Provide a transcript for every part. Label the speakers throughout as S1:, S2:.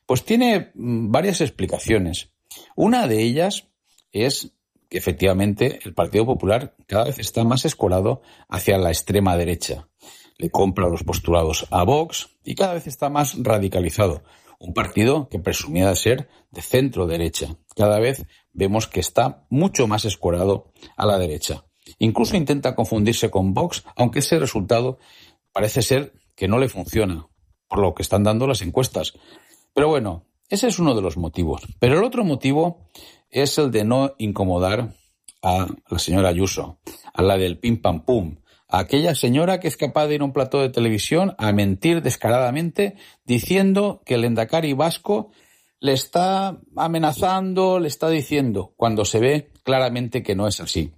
S1: Pues tiene varias explicaciones. Una de ellas es que efectivamente el Partido Popular cada vez está más escorado hacia la extrema derecha. Le compra los postulados a Vox y cada vez está más radicalizado. Un partido que presumía de ser de centro derecha. Cada vez vemos que está mucho más escorado a la derecha. Incluso intenta confundirse con Vox, aunque ese resultado parece ser que no le funciona, por lo que están dando las encuestas. Pero bueno, ese es uno de los motivos. Pero el otro motivo es el de no incomodar a la señora Ayuso, a la del pim pam pum, a aquella señora que es capaz de ir a un plató de televisión a mentir descaradamente diciendo que el Lehendakari vasco le está amenazando, le está diciendo, cuando se ve claramente que no es así.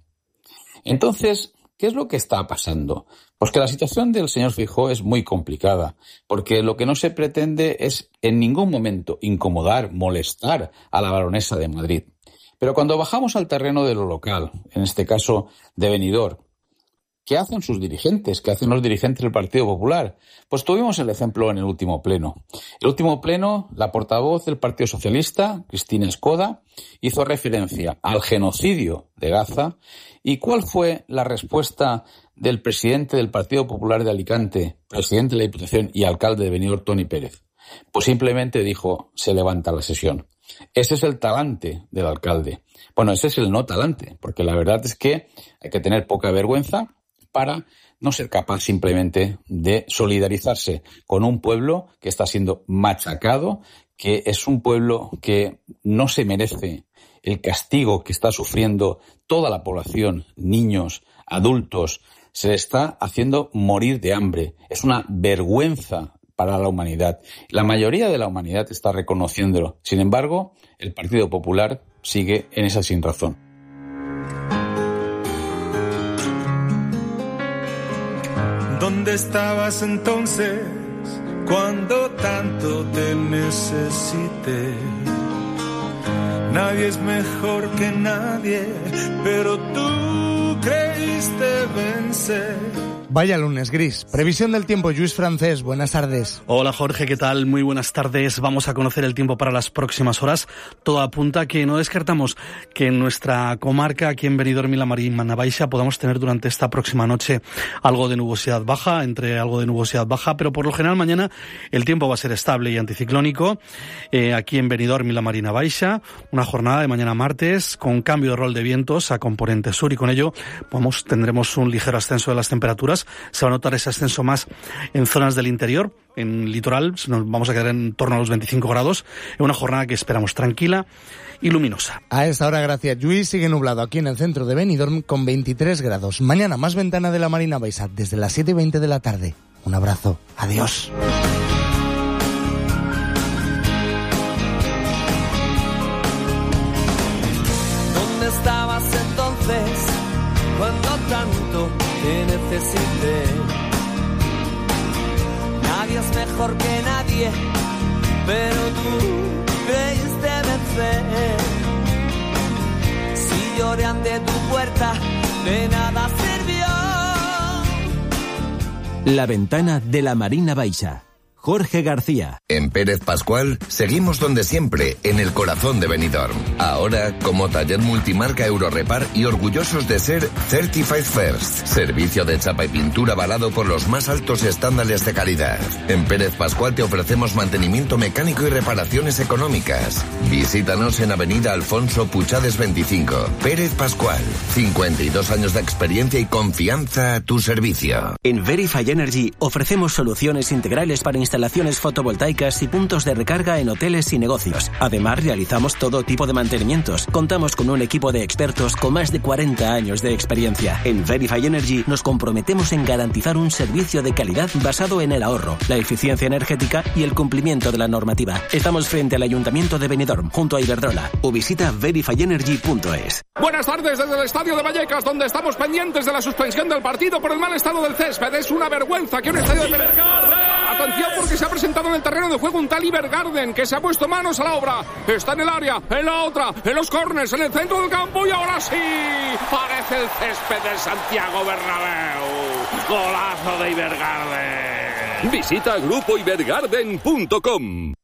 S1: Entonces, ¿qué es lo que está pasando? Pues que la situación del señor Feijóo es muy complicada, porque lo que no se pretende es en ningún momento incomodar, molestar a la baronesa de Madrid. Pero cuando bajamos al terreno de lo local, en este caso de Benidorm, ¿qué hacen sus dirigentes? ¿Qué hacen los dirigentes del Partido Popular? Pues tuvimos el ejemplo en el último pleno. El último pleno, la portavoz del Partido Socialista, Cristina Escoda, hizo referencia al genocidio de Gaza. ¿Y cuál fue la respuesta del presidente del Partido Popular de Alicante, presidente de la Diputación y alcalde de Benidorm, Toni Pérez? Pues simplemente dijo, se levanta la sesión. Ese es el talante del alcalde. Bueno, ese es el no talante, porque la verdad es que hay que tener poca vergüenza para no ser capaz simplemente de solidarizarse con un pueblo que está siendo machacado, que es un pueblo que no se merece el castigo que está sufriendo toda la población, niños, adultos, se le está haciendo morir de hambre. Es una vergüenza para la humanidad. La mayoría de la humanidad está reconociéndolo. Sin embargo, el Partido Popular sigue en esa sinrazón.
S2: ¿Dónde estabas entonces cuando tanto te necesité? Nadie es mejor que nadie, pero tú creíste vencer.
S3: Vaya lunes gris. Previsión del tiempo, Lluís Francés, buenas tardes.
S4: Hola Jorge, ¿qué tal? Muy buenas tardes. Vamos a conocer el tiempo para las próximas horas. Todo apunta a que no descartamos que en nuestra comarca, aquí en Benidorm y la Marina Baixa, podamos tener durante esta próxima noche algo de nubosidad baja, pero por lo general mañana el tiempo va a ser estable y anticiclónico. Aquí en Benidorm y la Marina Baixa, una jornada de mañana martes con cambio de rol de vientos a componente sur y con ello tendremos un ligero ascenso de las temperaturas. Se va a notar ese ascenso más en zonas del interior, en litoral, nos vamos a quedar en torno a los 25 grados, en una jornada que esperamos tranquila y luminosa.
S3: A esta hora, gracias Lluís, sigue nublado aquí en el centro de Benidorm con 23 grados. Mañana más ventana de la Marina Baixa desde las 7:20 de la tarde. Un abrazo, adiós.
S5: ¿Dónde estabas entonces cuando tanto te necesité? Nadie es mejor que nadie, pero tú creíste vencer. Si lloré ante tu puerta, de nada sirvió.
S6: La ventana de la Marina Baixa. Jorge García.
S7: En Pérez Pascual seguimos donde siempre, en el corazón de Benidorm. Ahora como taller multimarca Eurorepar y orgullosos de ser Certified First, servicio de chapa y pintura avalado por los más altos estándares de calidad. En Pérez Pascual te ofrecemos mantenimiento mecánico y reparaciones económicas. Visítanos en Avenida Alfonso Puchades 25. Pérez Pascual, 52 años de experiencia y confianza a tu servicio.
S6: En Verify Energy ofrecemos soluciones integrales para instalaciones fotovoltaicas y puntos de recarga en hoteles y negocios. Además, realizamos todo tipo de mantenimientos. Contamos con un equipo de expertos con más de 40 años de experiencia. En Verify Energy nos comprometemos en garantizar un servicio de calidad basado en el ahorro, la eficiencia energética y el cumplimiento de la normativa. Estamos frente al Ayuntamiento de Benidorm, junto a Iberdrola, o visita verifyenergy.es.
S8: Buenas tardes desde el Estadio de Vallecas, donde estamos pendientes de la suspensión del partido por el mal estado del césped. Es una vergüenza que un estadio de... Atención, porque se ha presentado en el terreno de juego un tal Ibergarden que se ha puesto manos a la obra. Está en el área, en la otra, en los córners, en el centro del campo y ahora sí. Parece el césped del Santiago Bernabéu. Golazo de Ibergarden.
S9: Visita grupoibergarden.com.